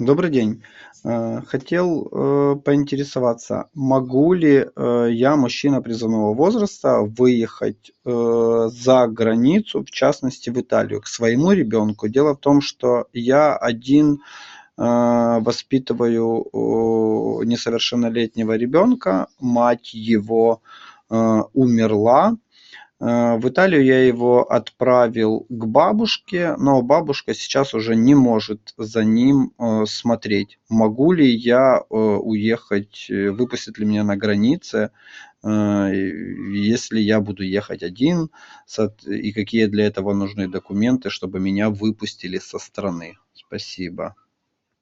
Добрый день. Хотел поинтересоваться, могу ли я, мужчина призывного возраста, выехать за границу, в частности в Италию, к своему ребенку? Дело в том, что я один воспитываю несовершеннолетнего ребенка, мать его умерла. В Италию я его отправил к бабушке, но бабушка сейчас уже не может за ним смотреть. Могу ли я уехать, выпустят ли меня на границе, если я буду ехать один, и какие для этого нужны документы, чтобы меня выпустили со страны? Спасибо.